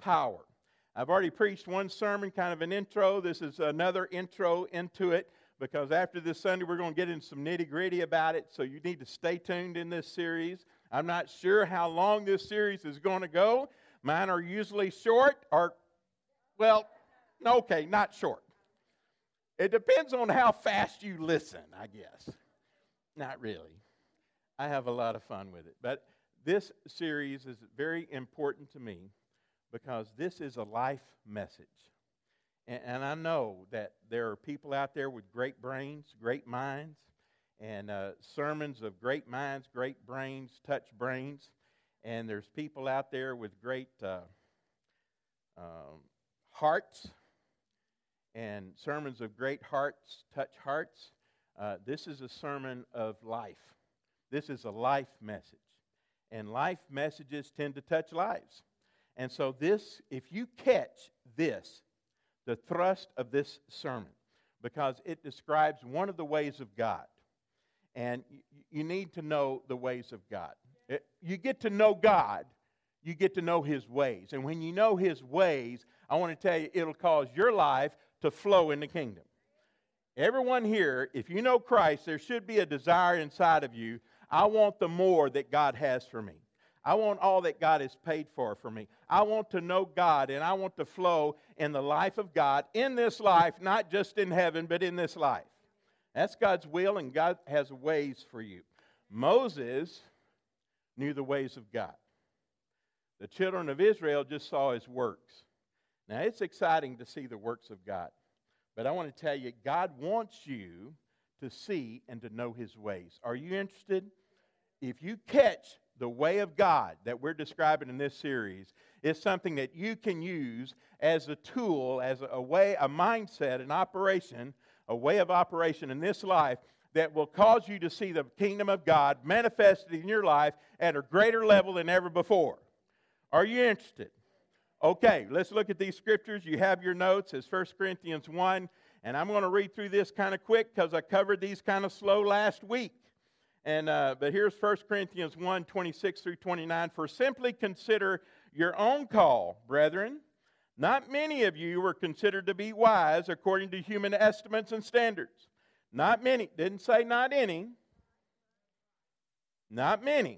power. I've already preached one sermon, kind of an intro. This is another intro into it, because after this Sunday we're going to get into some nitty-gritty about it, so you need to stay tuned in this series. I'm not sure how long this series is going to go. Mine are usually short, or, well, okay, not short. It depends on how fast you listen, I guess. Not really. I have a lot of fun with it. But this series is very important to me because this is a life message. And I know that there are people out there with great brains, great minds, and sermons of great minds, great brains, touch brains. And there's people out there with great hearts, and sermons of great hearts touch hearts. This is a sermon of life. This is a life message. And life messages tend to touch lives. And so this, if you catch this, the thrust of this sermon, because it describes one of the ways of God. And you need to know the ways of God. You get to know God, you get to know His ways. And when you know His ways, I want to tell you, it'll cause your life to flow in the kingdom. Everyone here, if you know Christ, there should be a desire inside of you. I want the more that God has for me. I want all that God has paid for me. I want to know God, and I want to flow in the life of God in this life, not just in heaven, but in this life. That's God's will, and God has ways for you. Moses knew the ways of God. The children of Israel just saw His works. Now, it's exciting to see the works of God. But I want to tell you, God wants you to see and to know His ways. Are you interested? If you catch the way of God that we're describing in this series, it's something that you can use as a tool, as a way, a mindset, an operation, a way of operation in this life that will cause you to see the kingdom of God manifested in your life at a greater level than ever before. Are you interested? Okay, let's look at these scriptures. You have your notes. It's 1 Corinthians 1, and I'm going to read through this kind of quick because I covered these kind of slow last week. But here's 1 Corinthians 1, 26 through 29. For simply consider your own call, brethren. Not many of you were considered to be wise according to human estimates and standards. Not many. Didn't say not any. Not many.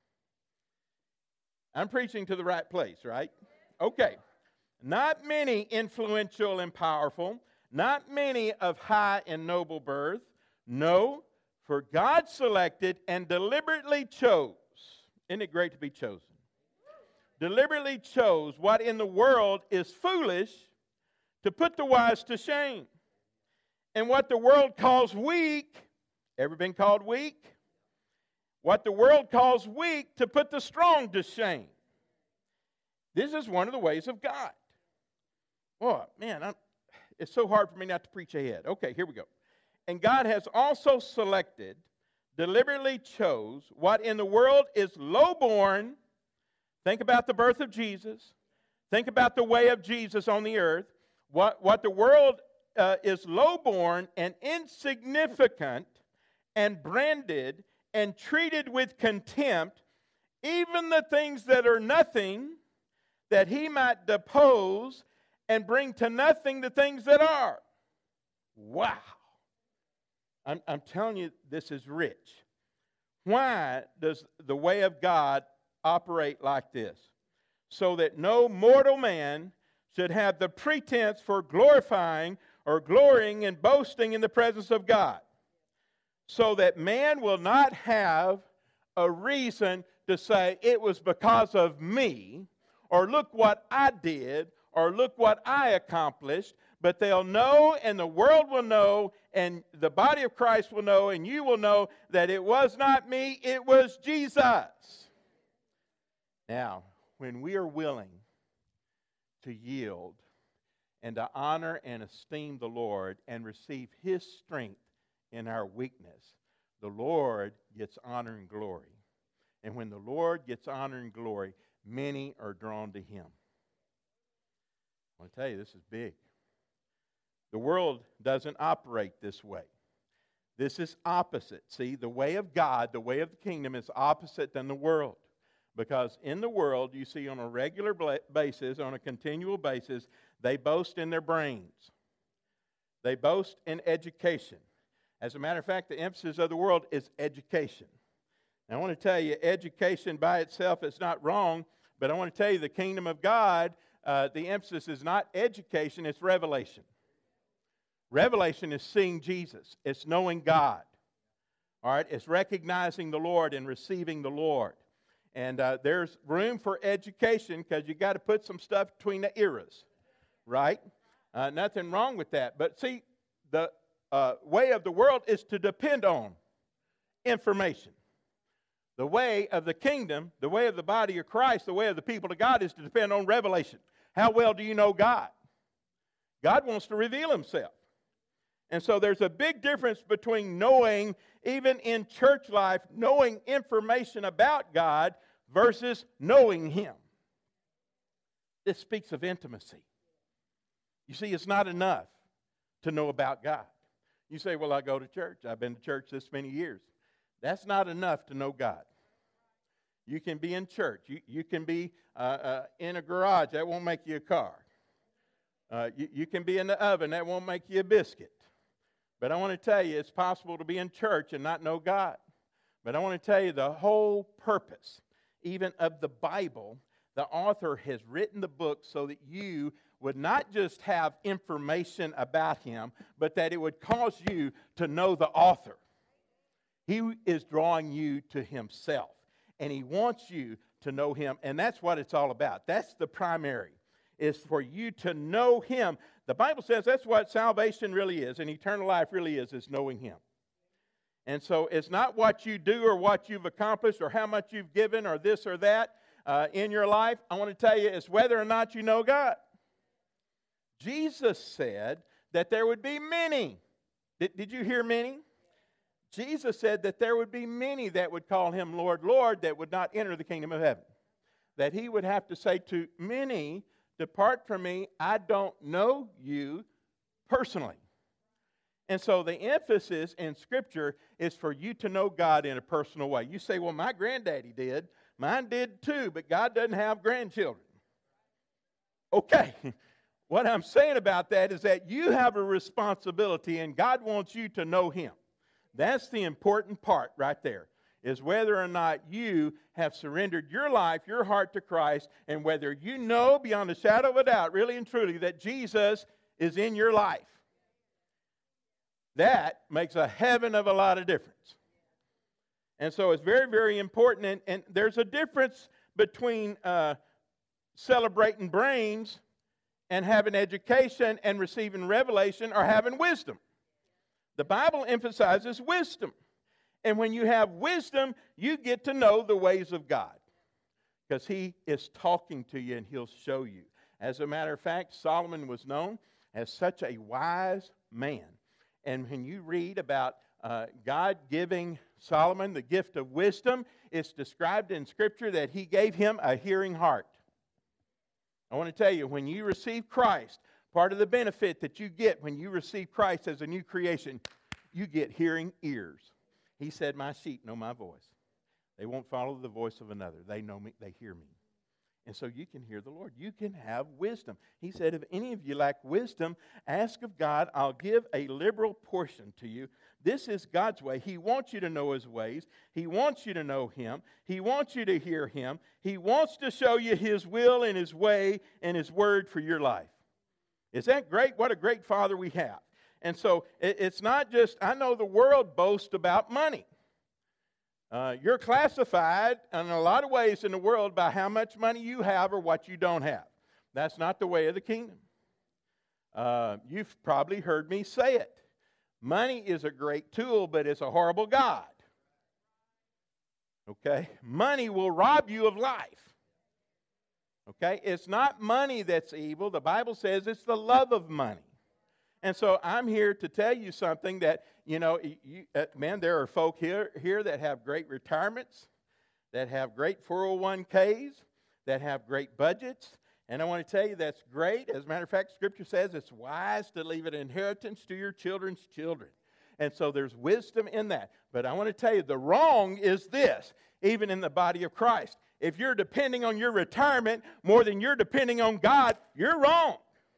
I'm preaching to the right place, right? Okay. Not many influential and powerful. Not many of high and noble birth. No, for God selected and deliberately chose. Isn't it great to be chosen? Deliberately chose what in the world is foolish to put the wise to shame. And what the world calls weak, ever been called weak? What the world calls weak to put the strong to shame. This is one of the ways of God. Oh, man, it's so hard for me not to preach ahead. Okay, here we go. And God has also selected, deliberately chose, what in the world is lowborn. Think about the birth of Jesus. Think about the way of Jesus on the earth. What the world is lowborn and insignificant and branded and treated with contempt, even the things that are nothing, that He might depose and bring to nothing the things that are. Wow. I'm telling you, this is rich. Why does the way of God operate like this? So that no mortal man should have the pretense for glorifying or glorying and boasting in the presence of God. So that man will not have a reason to say it was because of me, or look what I did, or look what I accomplished, but they'll know, and the world will know, and the body of Christ will know, and you will know that it was not me, it was Jesus. Now, when we are willing to yield and to honor and esteem the Lord and receive His strength in our weakness, the Lord gets honor and glory. And when the Lord gets honor and glory, many are drawn to Him. I want to tell you, this is big. The world doesn't operate this way. This is opposite. See, the way of God, the way of the kingdom is opposite than the world. Because in the world, you see on a regular basis, on a continual basis, they boast in their brains. They boast in education. As a matter of fact, the emphasis of the world is education. And I want to tell you, education by itself is not wrong, but I want to tell you the kingdom of God, the emphasis is not education, it's revelation. Revelation is seeing Jesus. It's knowing God. All right? It's recognizing the Lord and receiving the Lord. And there's room for education because you got to put some stuff between the eras, right? Nothing wrong with that. But see, the way of the world is to depend on information. The way of the kingdom, the way of the body of Christ, the way of the people of God is to depend on revelation. How well do you know God? God wants to reveal himself. And so there's a big difference between knowing, even in church life, knowing information about God versus knowing him. This speaks of intimacy. You see, it's not enough to know about God. You say, well, I go to church. I've been to church this many years. That's not enough to know God. You can be in church. You can be in a garage. That won't make you a car. You can be in the oven. That won't make you a biscuit. But I want to tell you, it's possible to be in church and not know God. But I want to tell you the whole purpose, even of the Bible, the author has written the book so that you would not just have information about him, but that it would cause you to know the author. He is drawing you to himself, and he wants you to know him, and that's what it's all about. That's the primary, is for you to know him. The Bible says that's what salvation really is, and eternal life really is knowing him. And so it's not what you do or what you've accomplished or how much you've given or this or that in your life. I want to tell you, it's whether or not you know God. Jesus said that there would be many. Did you hear many? Jesus said that there would be many that would call him Lord, Lord, that would not enter the kingdom of heaven. That he would have to say to many, depart from me, I don't know you personally. And so the emphasis in Scripture is for you to know God in a personal way. You say, well, my granddaddy did. Mine did too, but God doesn't have grandchildren. Okay. What I'm saying about that is that you have a responsibility, and God wants you to know him. That's the important part right there, is whether or not you have surrendered your life, your heart to Christ, and whether you know beyond a shadow of a doubt, really and truly, that Jesus is in your life. That makes a heaven of a lot of difference. And so it's very, very important, and there's a difference between celebrating brains and having education and receiving revelation or having wisdom. The Bible emphasizes wisdom. And when you have wisdom, you get to know the ways of God. Because he is talking to you and he'll show you. As a matter of fact, Solomon was known as such a wise man. And when you read about God giving Solomon the gift of wisdom, it's described in Scripture that he gave him a hearing heart. I want to tell you, when you receive Christ, part of the benefit that you get when you receive Christ as a new creation, you get hearing ears. He said, my sheep know my voice. They won't follow the voice of another. They know me, they hear me. And so you can hear the Lord. You can have wisdom. He said, if any of you lack wisdom, ask of God. I'll give a liberal portion to you. This is God's way. He wants you to know his ways. He wants you to know him. He wants you to hear him. He wants to show you his will and his way and his word for your life. Is that great? What a great Father we have. And so it's not just, I know the world boasts about money. You're classified in a lot of ways in the world by how much money you have or what you don't have. That's not the way of the kingdom. You've probably heard me say it. Money is a great tool, but it's a horrible God. Okay? Money will rob you of life. Okay? It's not money that's evil. The Bible says it's the love of money. And so I'm here to tell you something that, man, there are folk here that have great retirements, that have great 401ks, that have great budgets. And I want to tell you that's great. As a matter of fact, Scripture says it's wise to leave an inheritance to your children's children. And so there's wisdom in that. But I want to tell you the wrong is this, even in the body of Christ, if you're depending on your retirement more than you're depending on God, you're wrong.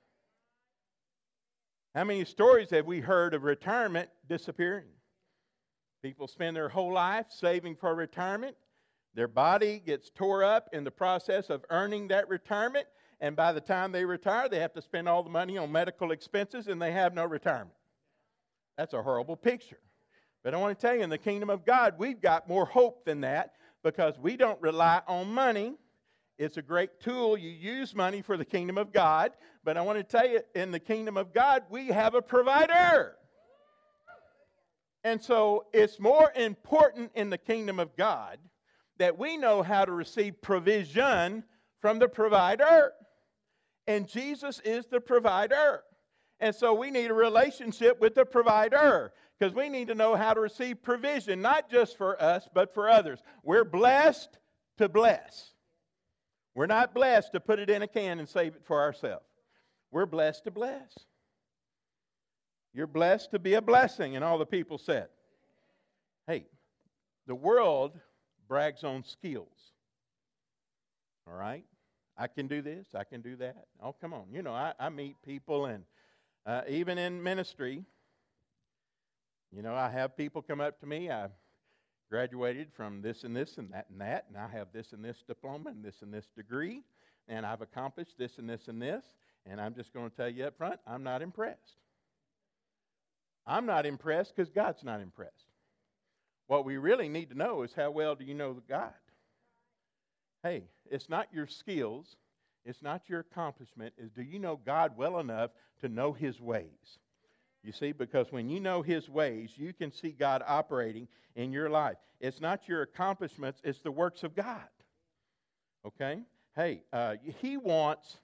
How many stories have we heard of retirement disappearing? People spend their whole life saving for retirement. Their body gets tore up in the process of earning that retirement, and by the time they retire, they have to spend all the money on medical expenses, and they have no retirement. That's a horrible picture. But I want to tell you, in the kingdom of God, we've got more hope than that, because we don't rely on money. It's a great tool. You use money for the kingdom of God. But I want to tell you, in the kingdom of God, we have a provider. And so it's more important in the kingdom of God that we know how to receive provision from the provider. And Jesus is the provider. And so we need a relationship with the provider, because we need to know how to receive provision, not just for us, but for others. We're blessed to bless. We're not blessed to put it in a can and save it for ourselves. We're blessed to bless. You're blessed to be a blessing, and all the people said. Hey, the world brags on skills. All right? I can do this, I can do that. Oh, come on. You know, I meet people, and even in ministry, you know, I have people come up to me. I graduated from this and this and that, and I have this and this diploma and this degree, and I've accomplished this and this and this, and I'm just going to tell you up front, I'm not impressed. I'm not impressed because God's not impressed. What we really need to know is, how well do you know God? Hey, it's not your skills, it's not your accomplishment, it's do you know God well enough to know His ways? You see, because when you know His ways, you can see God operating in your life. It's not your accomplishments, it's the works of God. Okay? Hey, He wants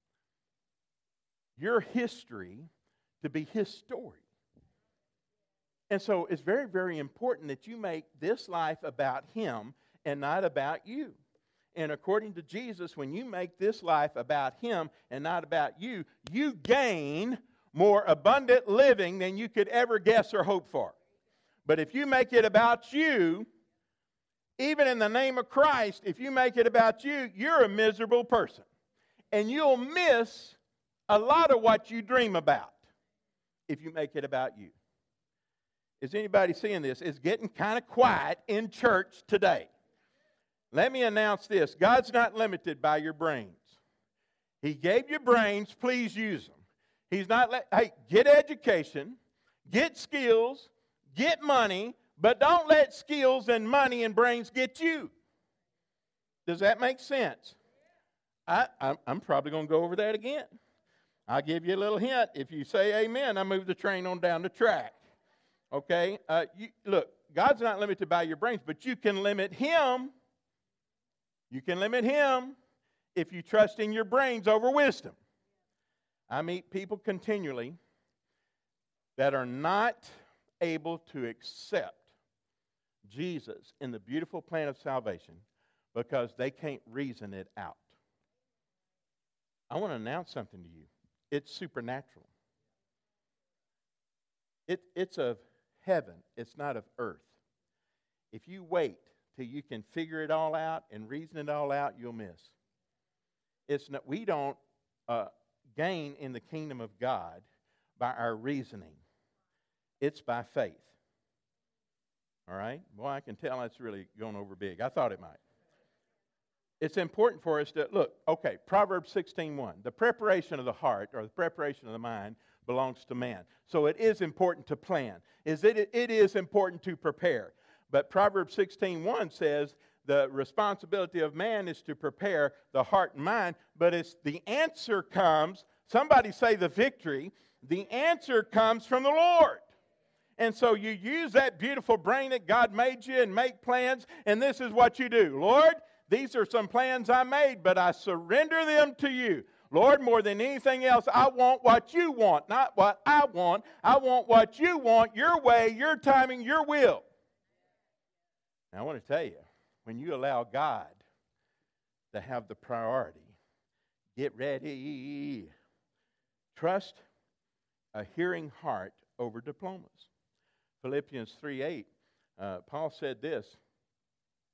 your history to be His story. And so it's very, very important that you make this life about Him and not about you. And according to Jesus, when you make this life about Him and not about you, you gain more abundant living than you could ever guess or hope for. But if you make it about you, even in the name of Christ, if you make it about you, you're a miserable person. And you'll miss a lot of what you dream about if you make it about you. Is anybody seeing this? It's getting kind of quiet in church today. Let me announce this. God's not limited by your brains. He gave you brains, please use them. He's not, hey, get education, get skills, get money, but don't let skills and money and brains get you. Does that make sense? I'm probably going to go over that again. I'll give you a little hint. If you say amen, I move the train on down the track. Okay? Look, God's not limited by your brains, but you can limit Him. You can limit Him if you trust in your brains over wisdom. I meet people continually that are not able to accept Jesus in the beautiful plan of salvation because they can't reason it out. I want to announce something to you. It's supernatural. It's of heaven. It's not of earth. If you wait till you can figure it all out and reason it all out, you'll miss. It's not. We don't gain in the kingdom of God by our reasoning. It's by faith. All right? Boy, I can tell that's really going over big. I thought it might. It's important for us to, look, okay, Proverbs 16:1. The preparation of the heart, or the preparation of the mind, belongs to man. So it is important to plan. It is important to prepare. But Proverbs 16:1 says the responsibility of man is to prepare the heart and mind, but it's the answer comes, somebody say the victory, the answer comes from the Lord. And so you use that beautiful brain that God made you and make plans, and this is what you do. Lord, these are some plans I made, but I surrender them to you. Lord, more than anything else, I want what you want, not what I want. I want what you want, your way, your timing, your will. Now, I want to tell you, when you allow God to have the priority, get ready. Trust a hearing heart over diplomas. Philippians 3:8, Paul said this.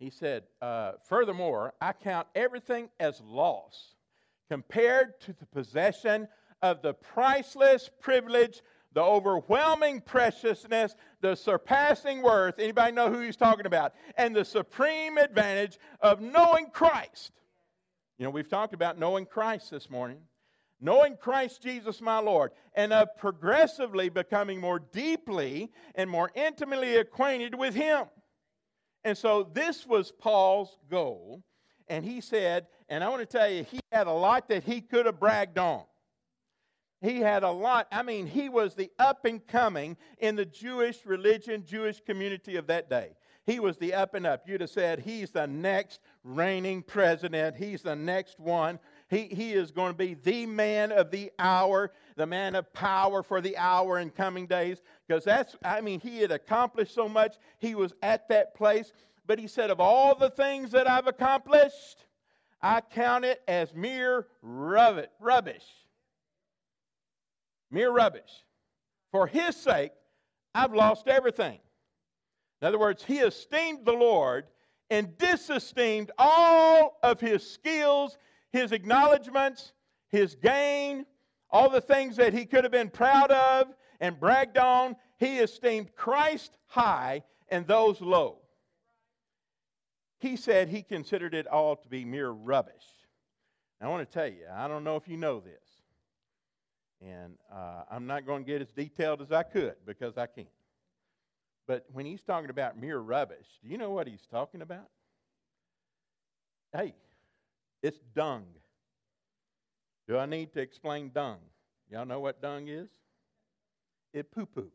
He said, furthermore, I count everything as loss compared to the possession of the priceless privilege, the overwhelming preciousness, the surpassing worth. Anybody know who he's talking about? And the supreme advantage of knowing Christ. You know, we've talked about knowing Christ this morning. Knowing Christ Jesus my Lord, and of progressively becoming more deeply and more intimately acquainted with Him. And so this was Paul's goal. And he said, and I want to tell you, he had a lot that he could have bragged on. He had a lot. I mean, he was the up and coming in the Jewish religion, Jewish community of that day. He was the up and up. You'd have said, he's the next reigning president. He's the next one. He is going to be the man of the hour, the man of power for the hour in coming days. Because he had accomplished so much. He was at that place. But he said, of all the things that I've accomplished, I count it as mere rubbish. Mere rubbish. For His sake, I've lost everything. In other words, he esteemed the Lord and disesteemed all of his skills, his acknowledgments, his gain, all the things that he could have been proud of and bragged on. He esteemed Christ high and those low. He said he considered it all to be mere rubbish. Now, I want to tell you, I don't know if you know this, and I'm not going to get as detailed as I could because I can't. But when he's talking about mere rubbish, do you know what he's talking about? Hey, it's dung. Do I need to explain dung? Y'all know what dung is? It's poo-poo.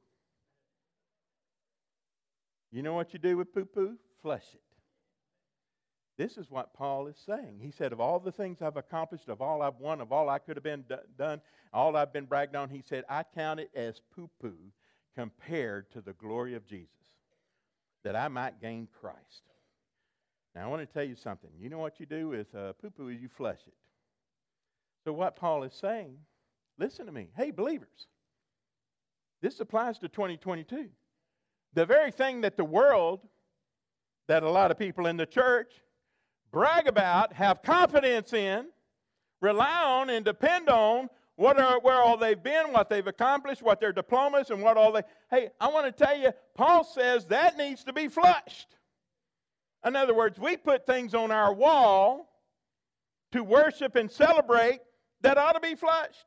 You know what you do with poo-poo? Flush it. This is what Paul is saying. He said, of all the things I've accomplished, of all I've won, of all I could have been done, all I've been bragged on, he said, I count it as poo-poo compared to the glory of Jesus, that I might gain Christ. Now, I want to tell you something. You know what you do with poo-poo is you flush it. So what Paul is saying, listen to me. Hey, believers, this applies to 2022. The very thing that the world, that a lot of people in the church brag about, have confidence in, rely on, and depend on, where all they've been, what they've accomplished, what their diplomas, and what all they... Hey, I want to tell you, Paul says that needs to be flushed. In other words, we put things on our wall to worship and celebrate that ought to be flushed.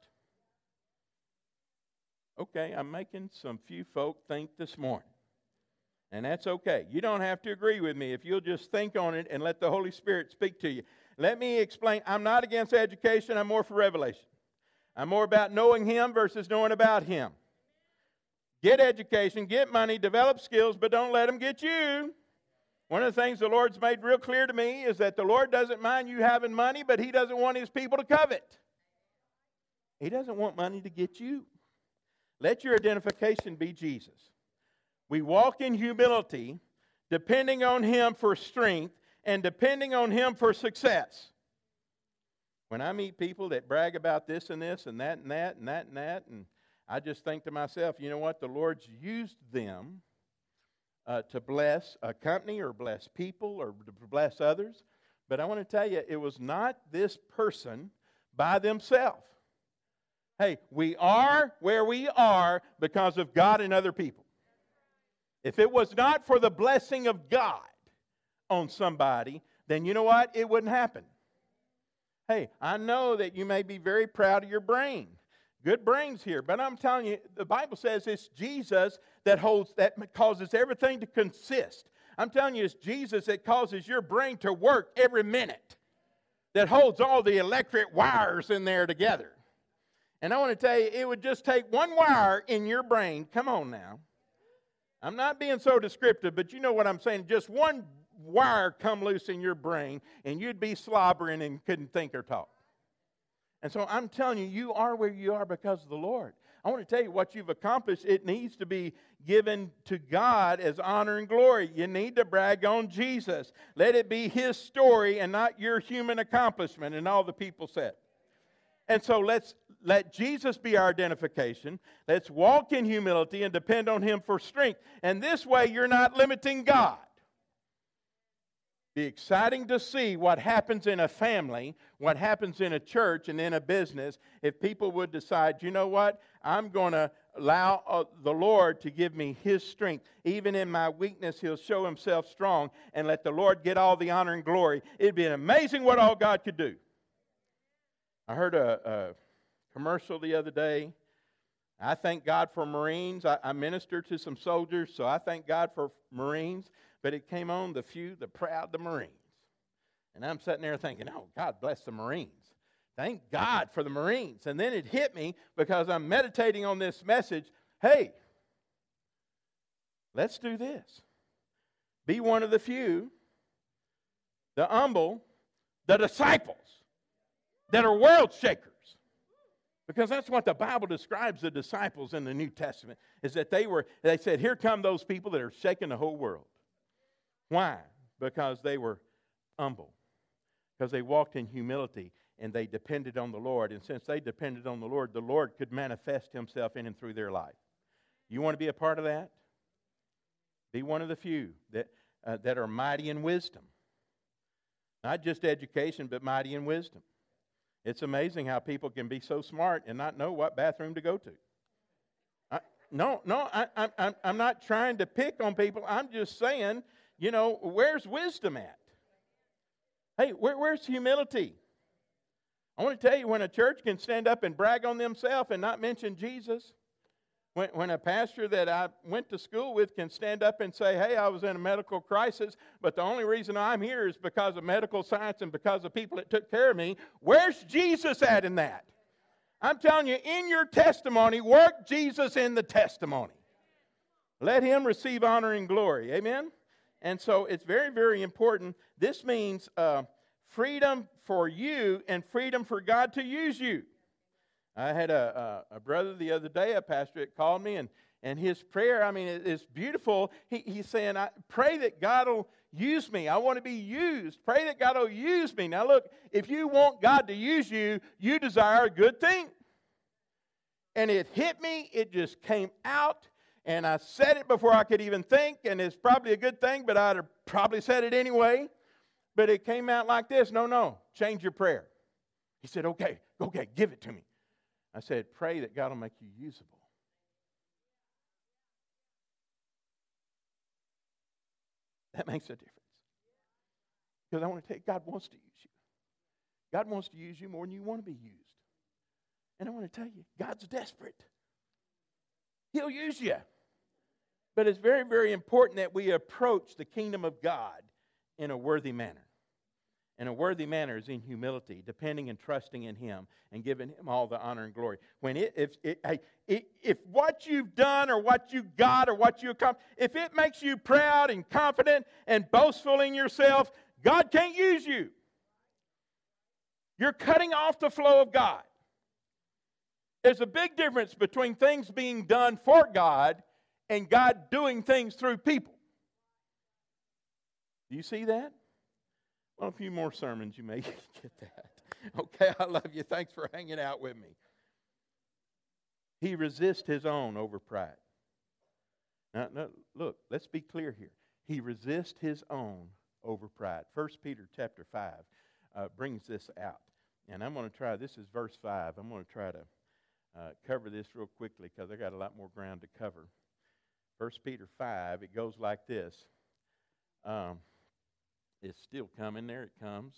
Okay, I'm making some few folk think this morning. And that's okay. You don't have to agree with me if you'll just think on it and let the Holy Spirit speak to you. Let me explain. I'm not against education. I'm more for revelation. I'm more about knowing Him versus knowing about Him. Get education, get money, develop skills, but don't let them get you. One of the things the Lord's made real clear to me is that the Lord doesn't mind you having money, but He doesn't want His people to covet. He doesn't want money to get you. Let your identification be Jesus. We walk in humility, depending on Him for strength and depending on Him for success. When I meet people that brag about this and this and that and that and that and that, and I just think to myself, you know what? The Lord's used them to bless a company or bless people or to bless others. But I want to tell you, it was not this person by themselves. Hey, we are where we are because of God and other people. If it was not for the blessing of God on somebody, then you know what? It wouldn't happen. Hey, I know that you may be very proud of your brain. Good brains here, but I'm telling you, the Bible says it's Jesus that causes everything to consist. I'm telling you, it's Jesus that causes your brain to work every minute, that holds all the electric wires in there together. And I want to tell you, it would just take one wire in your brain. Come on now. I'm not being so descriptive, but you know what I'm saying. Just one wire come loose in your brain, and you'd be slobbering and couldn't think or talk. And so I'm telling you, you are where you are because of the Lord. I want to tell you what you've accomplished. It needs to be given to God as honor and glory. You need to brag on Jesus. Let it be His story and not your human accomplishment. And all the people said. And so let's let Jesus be our identification. Let's walk in humility and depend on Him for strength. And this way you're not limiting God. Be exciting to see what happens in a family, what happens in a church and in a business if people would decide, you know what, I'm going to allow the Lord to give me His strength. Even in my weakness, He'll show Himself strong and let the Lord get all the honor and glory. It'd be amazing what all God could do. I heard a commercial the other day. I thank God for Marines. I minister to some soldiers, so I thank God for Marines. But it came on the few, the proud, the Marines. And I'm sitting there thinking, oh, God bless the Marines. Thank God for the Marines. And then it hit me because I'm meditating on this message. Hey, let's do this. Be one of the few, the humble, the disciples that are world shakers. Because that's what the Bible describes the disciples in the New Testament, is that they said, here come those people that are shaking the whole world. Why? Because they were humble. Because they walked in humility and they depended on the Lord. And since they depended on the Lord could manifest Himself in and through their life. You want to be a part of that? Be one of the few that are mighty in wisdom. Not just education, but mighty in wisdom. It's amazing how people can be so smart and not know what bathroom to go to. I'm not trying to pick on people. I'm just saying, where's wisdom at? Hey, where's humility? I want to tell you, when a church can stand up and brag on themselves and not mention Jesus, when a pastor that I went to school with can stand up and say, hey, I was in a medical crisis, but the only reason I'm here is because of medical science and because of people that took care of me, where's Jesus at in that? I'm telling you, in your testimony, work Jesus in the testimony. Let Him receive honor and glory. Amen? And so it's very, very important. This means freedom for you and freedom for God to use you. I had a brother the other day, a pastor, that called me, and his prayer, it's beautiful. He's saying, pray that God will use me. I want to be used. Pray that God will use me. Now look, if you want God to use you, you desire a good thing. And it hit me. It just came out. And I said it before I could even think, and it's probably a good thing, but I'd have probably said it anyway. But it came out like this. No, change your prayer. He said, okay, give it to me. I said, pray that God will make you usable. That makes a difference. Because I want to tell you, God wants to use you. God wants to use you more than you want to be used. And I want to tell you, God's desperate. He'll use you. But it's very, very important that we approach the kingdom of God in a worthy manner. And a worthy manner is in humility, depending and trusting in Him and giving Him all the honor and glory. If what you've done or what you got or what you accomplished, if it makes you proud and confident and boastful in yourself, God can't use you. You're cutting off the flow of God. There's a big difference between things being done for God and God doing things through people. Do you see that? Well, a few more sermons, you may get that. Okay, I love you. Thanks for hanging out with me. He resists his own over pride. Now, look, let's be clear here. He resists his own over pride. 1 Peter chapter 5 brings this out. And I'm going to try, this is verse 5. I'm going to try to cover this real quickly because I got a lot more ground to cover. 1 Peter 5, it goes like this. It's still coming. There it comes.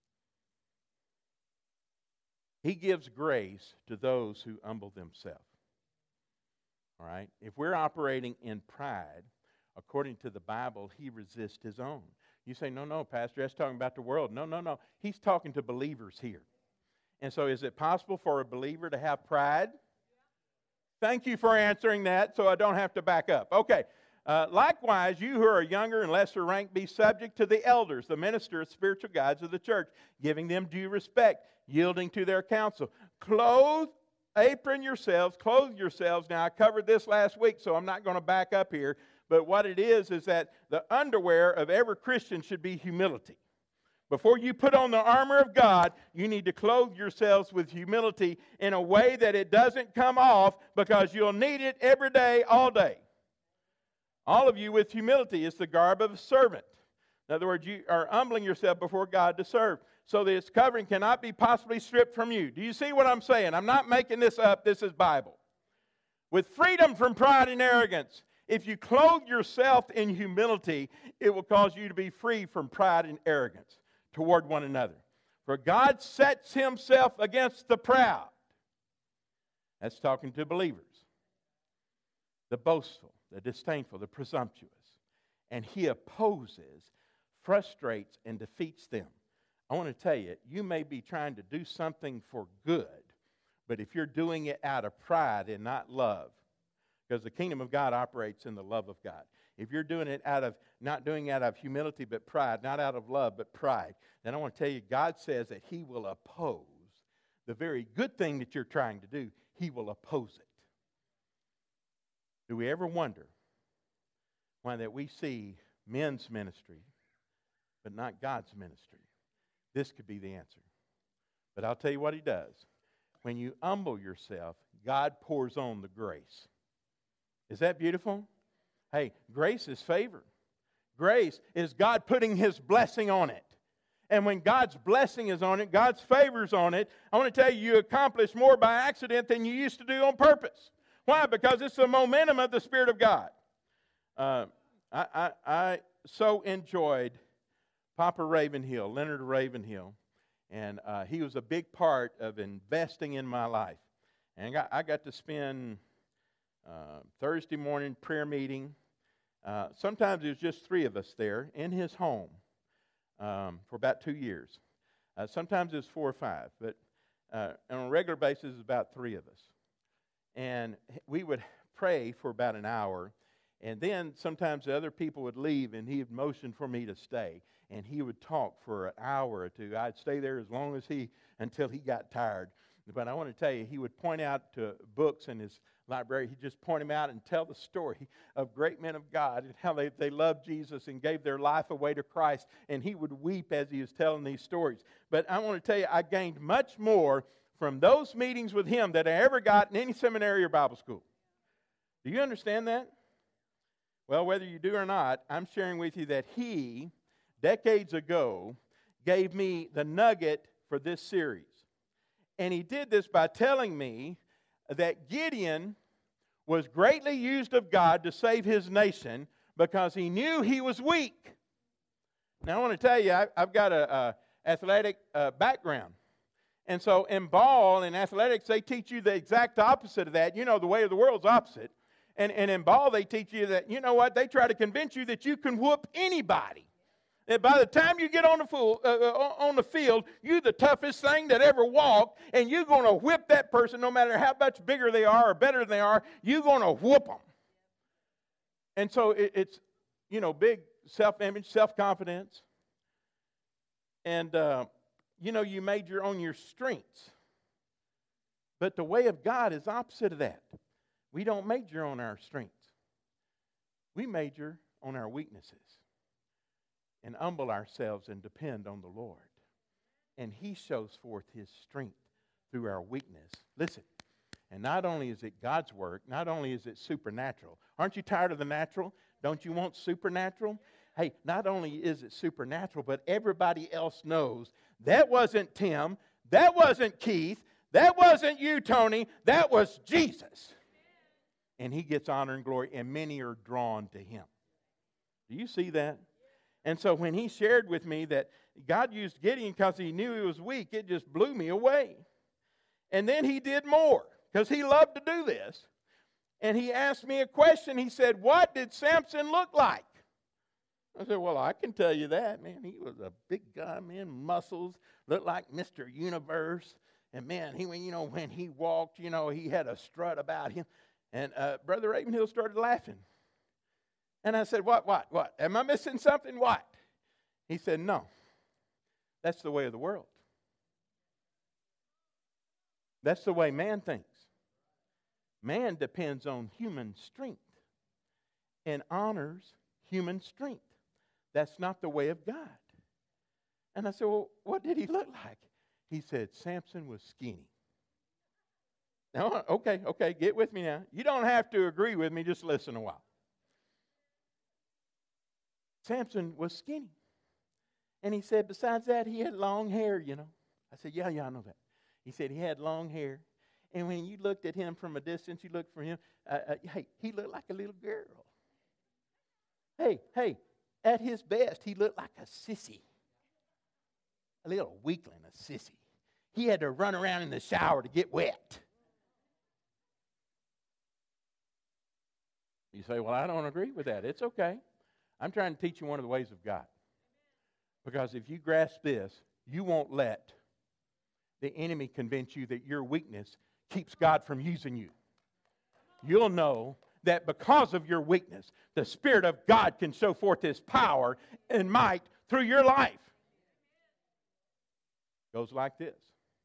He gives grace to those who humble themselves. All right? If we're operating in pride, according to the Bible, He resists His own. You say, no, Pastor, that's talking about the world. No. He's talking to believers here. And so is it possible for a believer to have pride? Thank you for answering that so I don't have to back up. Okay. Likewise, you who are younger and lesser ranked, be subject to the elders, the ministers, spiritual guides of the church, giving them due respect, yielding to their counsel. Clothe yourselves. Now, I covered this last week, so I'm not going to back up here. But what it is that the underwear of every Christian should be humility. Before you put on the armor of God, you need to clothe yourselves with humility in a way that it doesn't come off, because you'll need it every day, all day. All of you with humility is the garb of a servant. In other words, you are humbling yourself before God to serve, so that its covering cannot be possibly stripped from you. Do you see what I'm saying? I'm not making this up. This is Bible. With freedom from pride and arrogance, if you clothe yourself in humility, it will cause you to be free from pride and arrogance toward one another. For God sets himself against the proud. That's talking to believers. The boastful, the disdainful, the presumptuous. And he opposes, frustrates, and defeats them. I want to tell you, you may be trying to do something for good, but if you're doing it out of pride and not love, because the kingdom of God operates in the love of God. If you're doing it not doing it out of humility but pride, not out of love but pride, then I want to tell you, God says that he will oppose the very good thing that you're trying to do. He will oppose it. Do we ever wonder why that we see men's ministry but not God's ministry? This could be the answer. But I'll tell you what he does. When you humble yourself, God pours on the grace. Is that beautiful? Hey, grace is favor. Grace is God putting his blessing on it. And when God's blessing is on it, God's favor is on it, I want to tell you, you accomplish more by accident than you used to do on purpose. Why? Because it's the momentum of the Spirit of God. I so enjoyed Papa Ravenhill, Leonard Ravenhill, and he was a big part of investing in my life. And I got to spend Thursday morning prayer meeting. Sometimes there's just 3 of us there in his home for about 2 years. Sometimes it's 4 or 5, but on a regular basis, it's about 3 of us. And we would pray for about an hour, and then sometimes the other people would leave, and he would motion for me to stay, and he would talk for an hour or 2. I'd stay there as long as until he got tired. But I want to tell you, he would point out to books in his library. He'd just point them out and tell the story of great men of God and how they loved Jesus and gave their life away to Christ. And he would weep as he was telling these stories. But I want to tell you, I gained much more from those meetings with him than I ever got in any seminary or Bible school. Do you understand that? Well, whether you do or not, I'm sharing with you that he, decades ago, gave me the nugget for this series. And he did this by telling me that Gideon was greatly used of God to save his nation because he knew he was weak. Now, I want to tell you, I've got an athletic background. And so in ball and athletics, they teach you the exact opposite of that. You know, the way of the world's opposite. And in ball, they teach you that, you know what, they try to convince you that you can whoop anybody. And by the time you get on the field, you're the toughest thing that ever walked, and you're going to whip that person no matter how much bigger they are or better than they are. You're going to whoop them. And so it's, you know, big self-image, self-confidence. And, you know, you major on your strengths. But the way of God is opposite of that. We don't major on our strengths. We major on our weaknesses. And humble ourselves and depend on the Lord. And he shows forth his strength through our weakness. Listen, and not only is it God's work, not only is it supernatural. Aren't you tired of the natural? Don't you want supernatural? Hey, not only is it supernatural, but everybody else knows that wasn't Tim, that wasn't Keith, that wasn't you, Tony, that was Jesus. And he gets honor and glory, and many are drawn to him. Do you see that? And so when he shared with me that God used Gideon because he knew he was weak, it just blew me away. And then he did more because he loved to do this. And he asked me a question. He said, what did Samson look like? I said, well, I can tell you that, man. He was a big guy, man, muscles, looked like Mr. Universe. And, man, when he walked, he had a strut about him. And Brother Ravenhill started laughing. And I said, what? Am I missing something? What? He said, no. That's the way of the world. That's the way man thinks. Man depends on human strength and honors human strength. That's not the way of God. And I said, well, what did he look like? He said, Samson was skinny. Now, okay, get with me now. You don't have to agree with me, just listen a while. Samson was skinny. And he said, besides that, he had long hair, you know. I said, yeah, I know that. He said he had long hair. And when you looked at him from a distance, you looked for him, hey, he looked like a little girl. Hey, at his best, he looked like a sissy. A little weakling, a sissy. He had to run around in the shower to get wet. You say, well, I don't agree with that. It's okay. I'm trying to teach you one of the ways of God. Because if you grasp this, you won't let the enemy convince you that your weakness keeps God from using you. You'll know that because of your weakness, the Spirit of God can show forth His power and might through your life. It goes like this.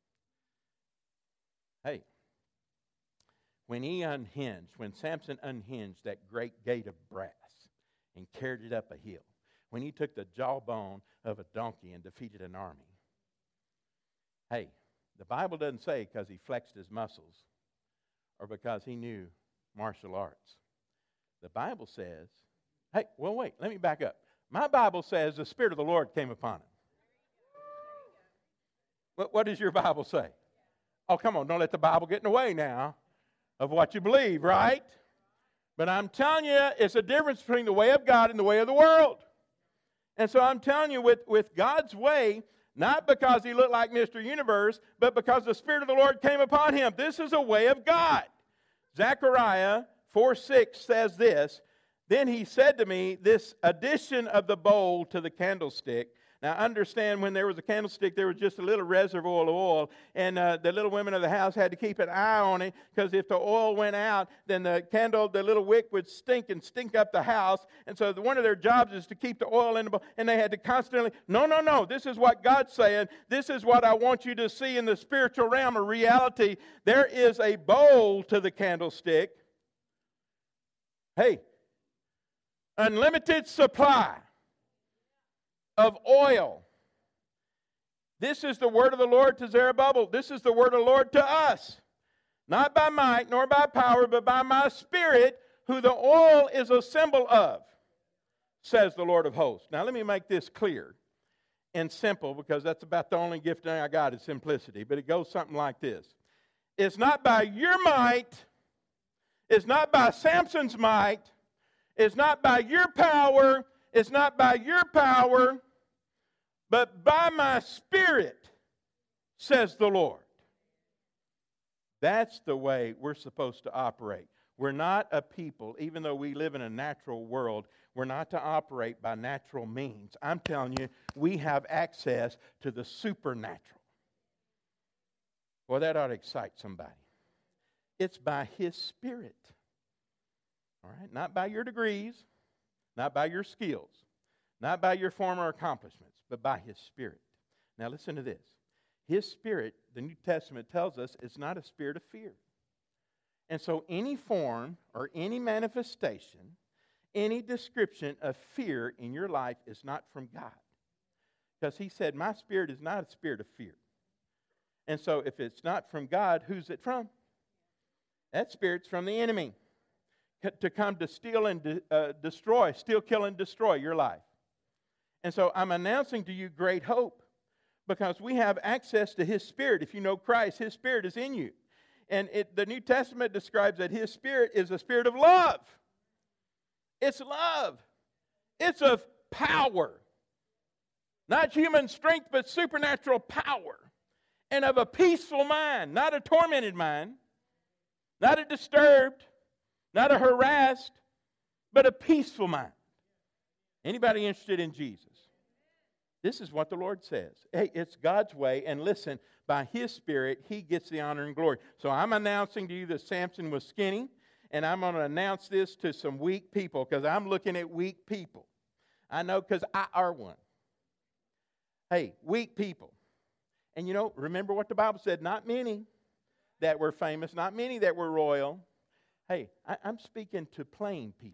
Hey, when Samson unhinged that great gate of brass and carried it up a hill, when he took the jawbone of a donkey and defeated an army, hey, the Bible doesn't say because he flexed his muscles or because he knew martial arts. The Bible says, hey, well, wait, let me back up. My Bible says the Spirit of the Lord came upon him. What does your Bible say? Oh, come on, don't let the Bible get in the way now of what you believe, right? But I'm telling you, it's a difference between the way of God and the way of the world. And so I'm telling you, with God's way, not because he looked like Mr. Universe, but because the Spirit of the Lord came upon him. This is a way of God. Zechariah 4:6 says this, then he said to me, this addition of the bowl to the candlestick. Now understand, when there was a candlestick, there was just a little reservoir of oil, and the little women of the house had to keep an eye on it, because if the oil went out, then the little wick would stink up the house. And so one of their jobs is to keep the oil in the bowl, and they had to constantly, no, this is what God's saying. This is what I want you to see in the spiritual realm of reality. There is a bowl to the candlestick. Hey, unlimited supply of oil. This is the word of the Lord to Zerubbabel. This is the word of the Lord to us. Not by might nor by power, but by my Spirit, who the oil is a symbol of, says the Lord of hosts. Now let me make this clear and simple, because that's about the only gift I got is simplicity. But it goes something like this. It's not by your might. It's not by Samson's might. It's not by your power. It's not by your power, but by my Spirit, says the Lord. That's the way we're supposed to operate. We're not a people, even though we live in a natural world, we're not to operate by natural means. I'm telling you, we have access to the supernatural. Well, that ought to excite somebody. It's by His Spirit. All right? Not by your degrees, not by your skills, not by your former accomplishments, but by His Spirit. Now listen to this. His Spirit, the New Testament tells us, is not a spirit of fear. And so any form or any manifestation, any description of fear in your life is not from God. Because He said, my spirit is not a spirit of fear. And so if it's not from God, who's it from? That spirit's from the enemy, to come to steal and destroy, steal, kill, and destroy your life. And so I'm announcing to you great hope, because we have access to His Spirit. If you know Christ, His Spirit is in you. And the New Testament describes that His Spirit is a spirit of love. It's love. It's of power. Not human strength, but supernatural power. And of a peaceful mind, not a tormented mind, not a disturbed, not a harassed, but a peaceful mind. Anybody interested in Jesus? This is what the Lord says. Hey, it's God's way, and listen, by His Spirit, He gets the honor and glory. So I'm announcing to you that Samson was skinny, and I'm going to announce this to some weak people, because I'm looking at weak people. I know, because I are one. Hey, weak people. And you know, remember what the Bible said, not many that were famous, not many that were royal. Hey, I'm speaking to plain people.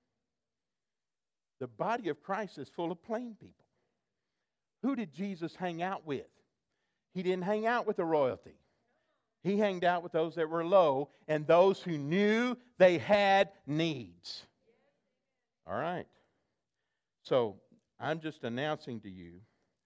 The body of Christ is full of plain people. Who did Jesus hang out with? He didn't hang out with the royalty. He hanged out with those that were low and those who knew they had needs. All right. So I'm just announcing to you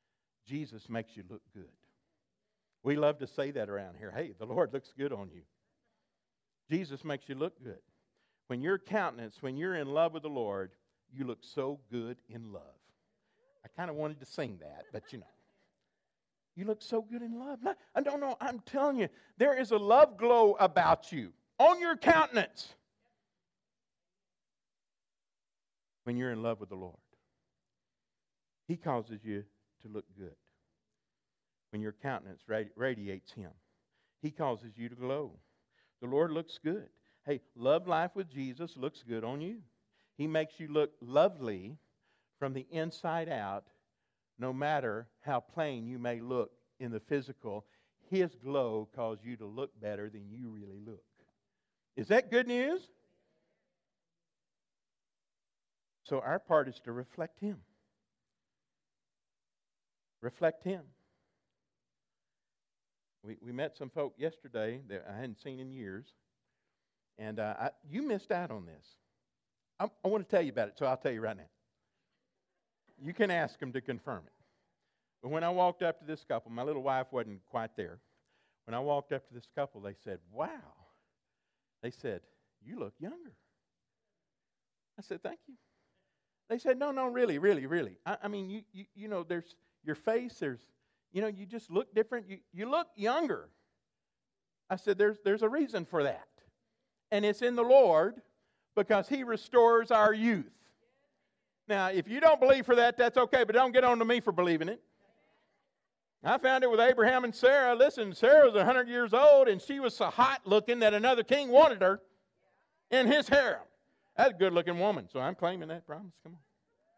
Jesus makes you look good. We love to say that around here. Hey, the Lord looks good on you. Jesus makes you look good. When your countenance, when you're in love with the Lord, you look so good in love. I kind of wanted to sing that, but you know. You look so good in love. I don't know. I'm telling you, there is a love glow about you on your countenance when you're in love with the Lord. He causes you to look good when your countenance radiates Him. He causes you to glow. The Lord looks good. Hey, love life with Jesus looks good on you. He makes you look lovely from the inside out, no matter how plain you may look in the physical. His glow causes you to look better than you really look. Is that good news? So our part is to reflect Him. Reflect Him. We met some folk yesterday that I hadn't seen in years. And you missed out on this. I want to tell you about it, so I'll tell you right now. You can ask them to confirm it. But when I walked up to this couple, my little wife wasn't quite there. When I walked up to this couple, they said, "Wow." They said, "You look younger." I said, "Thank you." They said, No, really, really, really. I mean, you know, there's your face, you just look different. You look younger. I said, there's a reason for that. And it's in the Lord, because He restores our youth. Now, if you don't believe for that, that's okay, but don't get on to me for believing it. I found it with Abraham and Sarah. Listen, Sarah was 100 years old, and she was so hot looking that another king wanted her in his harem. That's a good-looking woman, so I'm claiming that promise. Come on.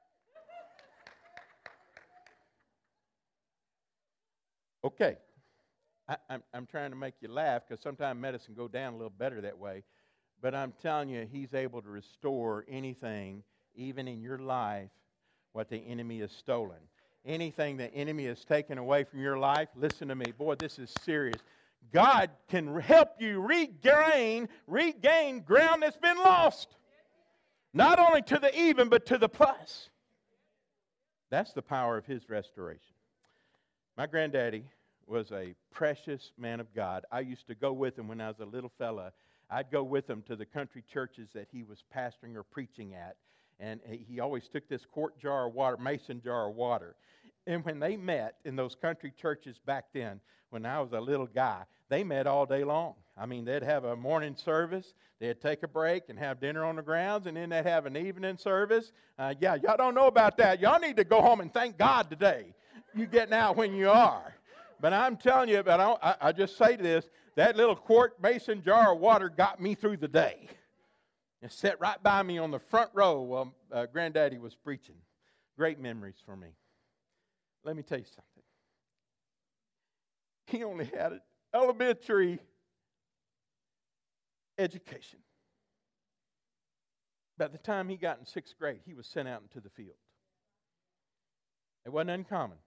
Okay. I'm trying to make you laugh, because sometimes medicine go down a little better that way. But I'm telling you, He's able to restore anything, even in your life, what the enemy has stolen. Anything the enemy has taken away from your life, listen to me. Boy, this is serious. God can help you regain ground that's been lost. Not only to the even, but to the plus. That's the power of His restoration. My granddaddy was a precious man of God. I used to go with him when I was a little fella. I'd go with him to the country churches that he was pastoring or preaching at. And he always took this quart jar of water, mason jar of water. And when they met in those country churches back then, when I was a little guy, they met all day long. I mean, they'd have a morning service, they'd take a break and have dinner on the grounds, and then they'd have an evening service. Y'all don't know about that. Y'all need to go home and thank God today. You getting out when you are. But I'm telling you, I just say this, that little quart mason jar of water got me through the day. It sat right by me on the front row while Granddaddy was preaching. Great memories for me. Let me tell you something. He only had an elementary education. By the time he got in 6th grade, he was sent out into the field. It wasn't uncommon.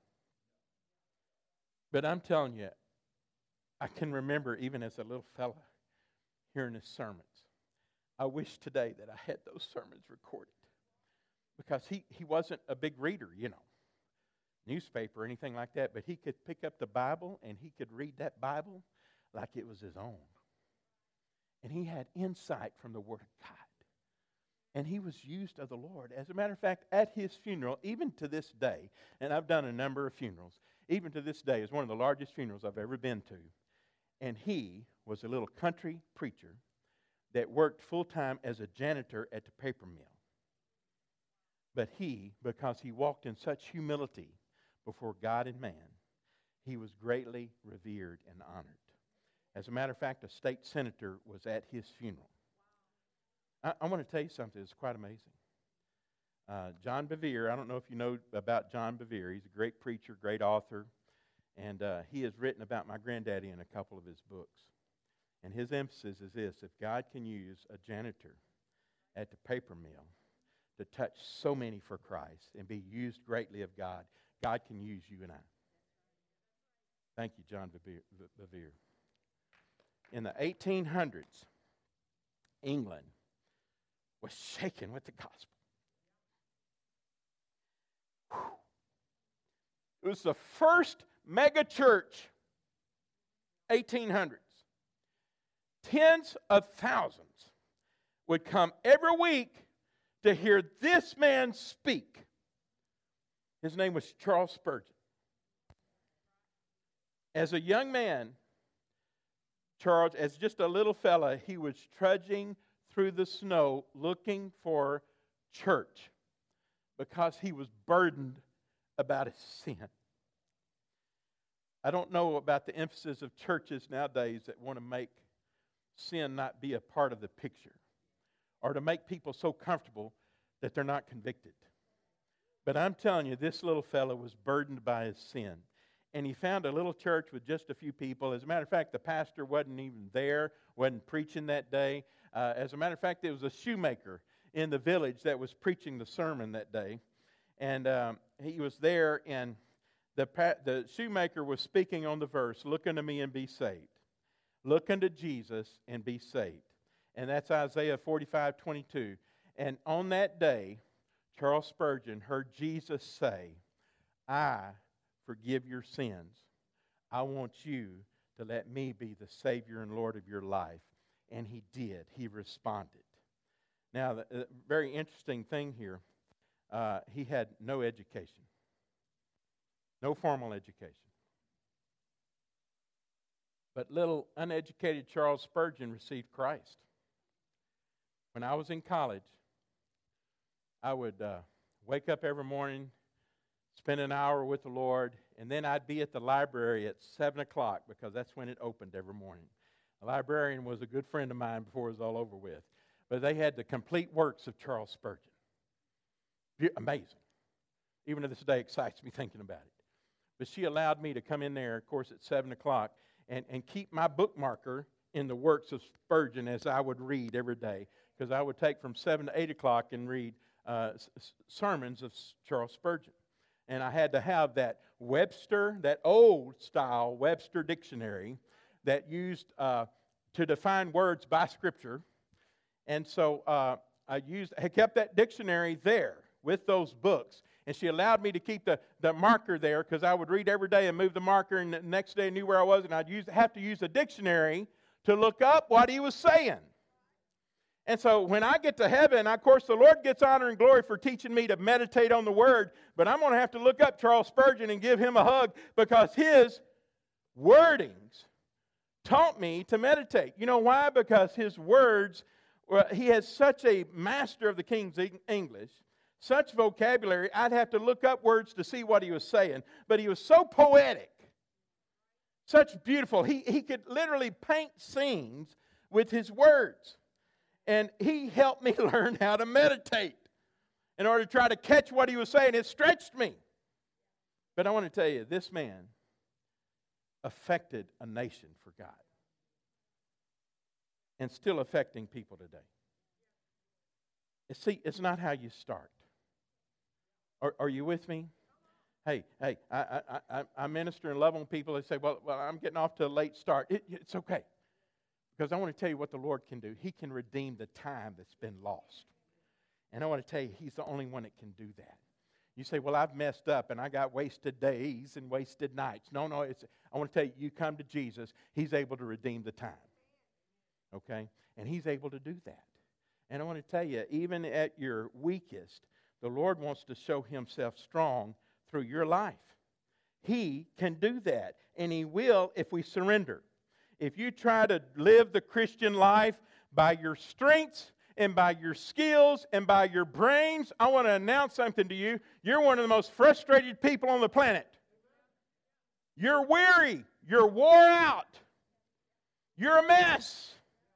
But I'm telling you, I can remember even as a little fella hearing his sermons. I wish today that I had those sermons recorded. Because he wasn't a big reader, newspaper or anything like that, but he could pick up the Bible and he could read that Bible like it was his own. And he had insight from the Word of God. And he was used of the Lord. As a matter of fact, at his funeral, even to this day, and I've done a number of funerals, even to this day, is one of the largest funerals I've ever been to. And he was a little country preacher that worked full-time as a janitor at the paper mill. But he, because he walked in such humility before God and man, he was greatly revered and honored. As a matter of fact, a state senator was at his funeral. I want to tell you something that's quite amazing. John Bevere, I don't know if you know about John Bevere. He's a great preacher, great author, and he has written about my granddaddy in a couple of his books. And his emphasis is this: if God can use a janitor at the paper mill to touch so many for Christ and be used greatly of God, God can use you and I. Thank you, John Bevere. In the 1800s, England was shaken with the gospel. It was the first mega church, 1800s. Tens of thousands would come every week to hear this man speak. His name was Charles Spurgeon. As a young man, Charles, as just a little fella, he was trudging through the snow looking for church because he was burdened about his sin. I don't know about the emphasis of churches nowadays that want to make sin not be a part of the picture or to make people so comfortable that they're not convicted. But I'm telling you, this little fellow was burdened by his sin. And he found a little church with just a few people. As a matter of fact, the pastor wasn't even there, wasn't preaching that day. As a matter of fact, it was a shoemaker in the village that was preaching the sermon that day. And he was there, and the shoemaker was speaking on the verse, "Look unto me and be saved. Look unto Jesus and be saved." And that's Isaiah 45:22. And on that day, Charles Spurgeon heard Jesus say, "I forgive your sins. I want you to let me be the Savior and Lord of your life." And he did. He responded. Now, the very interesting thing here, he had no education. No formal education. But little uneducated Charles Spurgeon received Christ. When I was in college, I would wake up every morning, spend an hour with the Lord, and then I'd be at the library at 7 o'clock because that's when it opened every morning. The librarian was a good friend of mine before it was all over with. But they had the complete works of Charles Spurgeon. Amazing. Even to this day, excites me thinking about it. But she allowed me to come in there, of course, at 7 o'clock and keep my bookmarker in the works of Spurgeon as I would read every day. Because I would take from 7 to 8 o'clock and read sermons of Charles Spurgeon. And I had to have that Webster, that old-style Webster dictionary that used to define words by Scripture. And so I kept that dictionary there with those books. And she allowed me to keep the marker there because I would read every day and move the marker, and the next day I knew where I was, and I'd have to use a dictionary to look up what he was saying. And so when I get to heaven, of course, the Lord gets honor and glory for teaching me to meditate on the Word, but I'm going to have to look up Charles Spurgeon and give him a hug because his wordings taught me to meditate. You know why? Because his words, he has such a master of the King's English, such vocabulary, I'd have to look up words to see what he was saying. But he was so poetic, such beautiful. He could literally paint scenes with his words. And he helped me learn how to meditate in order to try to catch what he was saying. It stretched me. But I want to tell you, this man affected a nation for God. And still affecting people today. See, it's not how you start. Are you with me? Hey, I minister and love on people. They say, well, I'm getting off to a late start. It's okay. Because I want to tell you what the Lord can do. He can redeem the time that's been lost. And I want to tell you, He's the only one that can do that. You say, well, I've messed up and I got wasted days and wasted nights. No, I want to tell you, you come to Jesus, He's able to redeem the time. Okay? And He's able to do that. And I want to tell you, even at your weakest, the Lord wants to show Himself strong through your life. He can do that. And He will if we surrender. If you try to live the Christian life by your strengths and by your skills and by your brains, I want to announce something to you. You're one of the most frustrated people on the planet. You're weary. You're wore out. You're a mess.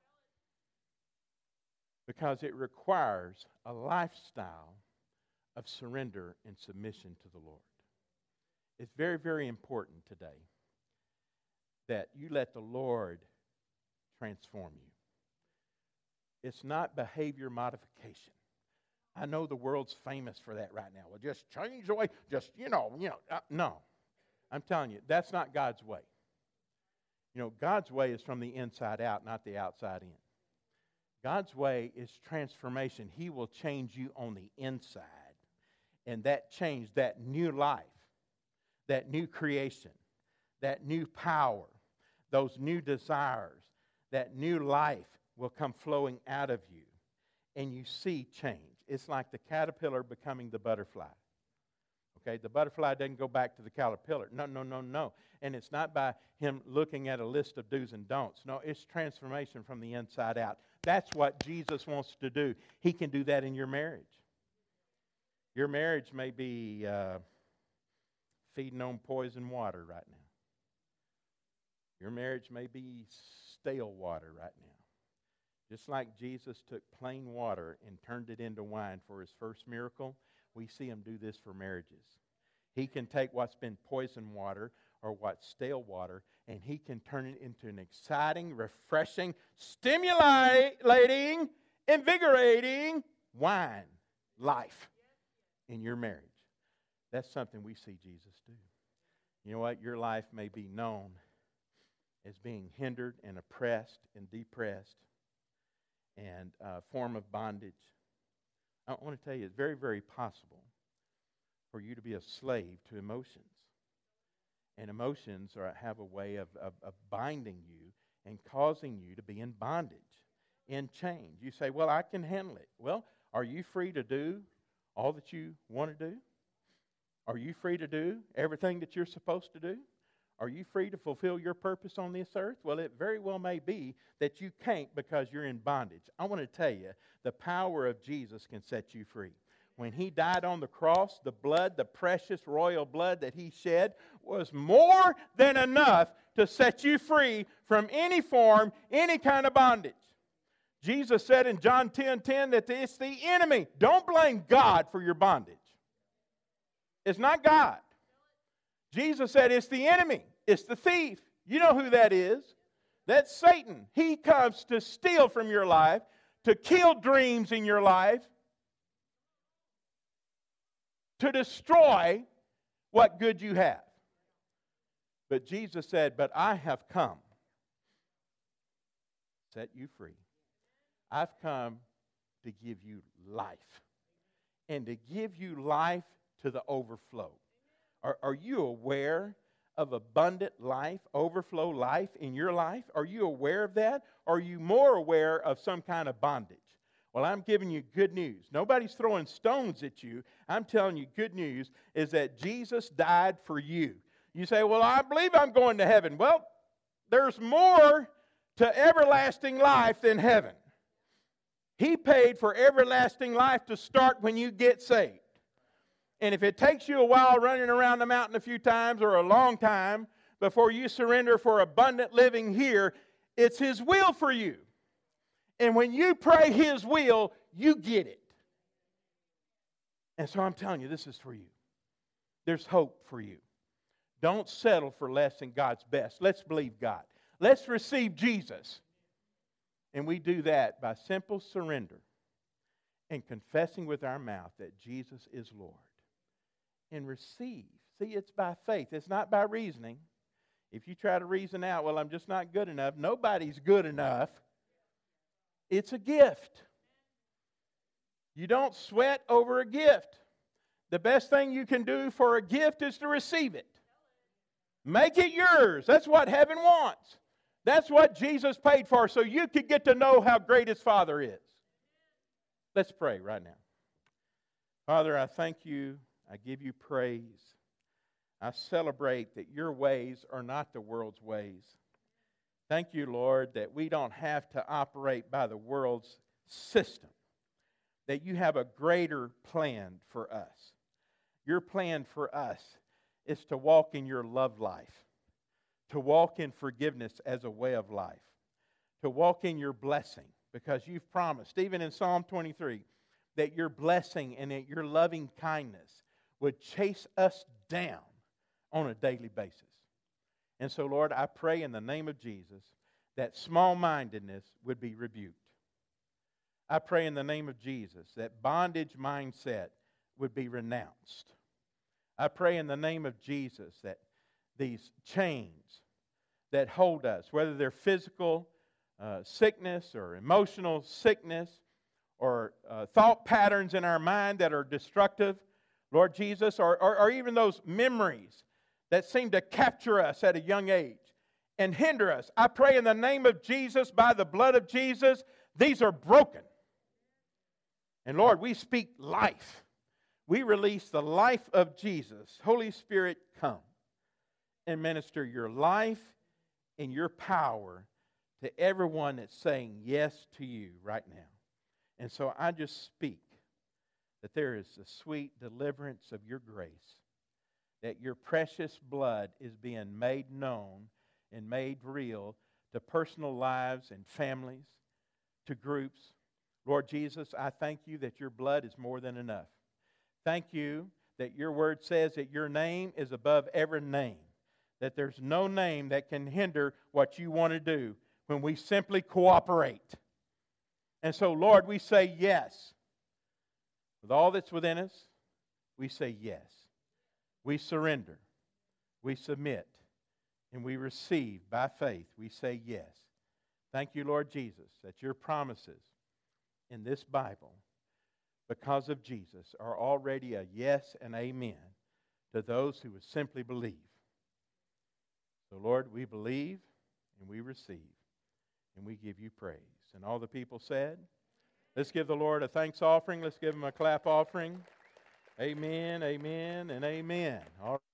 Because it requires a lifestyle of surrender and submission to the Lord. It's very, very important today that you let the Lord transform you. It's not behavior modification. I know the world's famous for that right now. Well, just change the way, no. I'm telling you, that's not God's way. God's way is from the inside out, not the outside in. God's way is transformation. He will change you on the inside. And that change, that new life, that new creation, that new power, those new desires, that new life will come flowing out of you. And you see change. It's like the caterpillar becoming the butterfly. Okay, the butterfly doesn't go back to the caterpillar. No, no, no, no. And it's not by him looking at a list of do's and don'ts. No, it's transformation from the inside out. That's what Jesus wants to do. He can do that in your marriage. Your marriage may be feeding on poison water right now. Your marriage may be stale water right now. Just like Jesus took plain water and turned it into wine for his first miracle, we see him do this for marriages. He can take what's been poison water or what's stale water, and he can turn it into an exciting, refreshing, stimulating, invigorating wine, life in your marriage. That's something we see Jesus do. You know what? Your life may be known as being hindered and oppressed and depressed and a form of bondage. I want to tell you, it's very, very possible for you to be a slave to emotions. And emotions have a way of binding you and causing you to be in bondage, in chains. You say, well, I can handle it. Well, are you free to do all that you want to do? Are you free to do everything that you're supposed to do? Are you free to fulfill your purpose on this earth? Well, it very well may be that you can't because you're in bondage. I want to tell you, the power of Jesus can set you free. When he died on the cross, the blood, the precious royal blood that he shed, was more than enough to set you free from any form, any kind of bondage. Jesus said in John 10:10 that it's the enemy. Don't blame God for your bondage. It's not God. Jesus said it's the enemy. It's the thief. You know who that is. That's Satan. He comes to steal from your life, to kill dreams in your life, to destroy what good you have. But Jesus said, but I have come to set you free. I've come to give you life. And to give you life to the overflow. Are you aware of abundant life, overflow life in your life? Are you aware of that? Or are you more aware of some kind of bondage? Well, I'm giving you good news. Nobody's throwing stones at you. I'm telling you good news is that Jesus died for you. You say, well, I believe I'm going to heaven. Well, there's more to everlasting life than heaven. He paid for everlasting life to start when you get saved. And if it takes you a while running around the mountain a few times or a long time before you surrender for abundant living here, it's His will for you. And when you pray His will, you get it. And so I'm telling you, this is for you. There's hope for you. Don't settle for less than God's best. Let's believe God. Let's receive Jesus. And we do that by simple surrender and confessing with our mouth that Jesus is Lord. And receive. See, it's by faith. It's not by reasoning. If you try to reason out, well, I'm just not good enough. Nobody's good enough. It's a gift. You don't sweat over a gift. The best thing you can do for a gift is to receive it. Make it yours. That's what heaven wants. That's what Jesus paid for, so you could get to know how great His Father is. Let's pray right now. Father, I thank you. I give you praise. I celebrate that your ways are not the world's ways. Thank you, Lord, that we don't have to operate by the world's system. That you have a greater plan for us. Your plan for us is to walk in your love life. To walk in forgiveness as a way of life. To walk in your blessing. Because you've promised, even in Psalm 23, that your blessing and that your loving kindness would chase us down on a daily basis. And so, Lord, I pray in the name of Jesus that small-mindedness would be rebuked. I pray in the name of Jesus that bondage mindset would be renounced. I pray in the name of Jesus that these chains that hold us, whether they're physical sickness or emotional sickness or thought patterns in our mind that are destructive, Lord Jesus, or even those memories that seem to capture us at a young age and hinder us. I pray in the name of Jesus, by the blood of Jesus, these are broken. And Lord, we speak life. We release the life of Jesus. Holy Spirit, come and minister your life and your power to everyone that's saying yes to you right now. And so I just speak that there is the sweet deliverance of your grace, that your precious blood is being made known and made real to personal lives and families, to groups. Lord Jesus, I thank you that your blood is more than enough. Thank you that your word says that your name is above every name, that there's no name that can hinder what you want to do when we simply cooperate. And so, Lord, we say yes. With all that's within us, we say yes. We surrender. We submit. And we receive by faith. We say yes. Thank you, Lord Jesus, that your promises in this Bible, because of Jesus, are already a yes and amen to those who would simply believe. So, Lord, we believe and we receive and we give you praise. And all the people said, let's give the Lord a thanks offering. Let's give him a clap offering. Amen, amen, and amen. All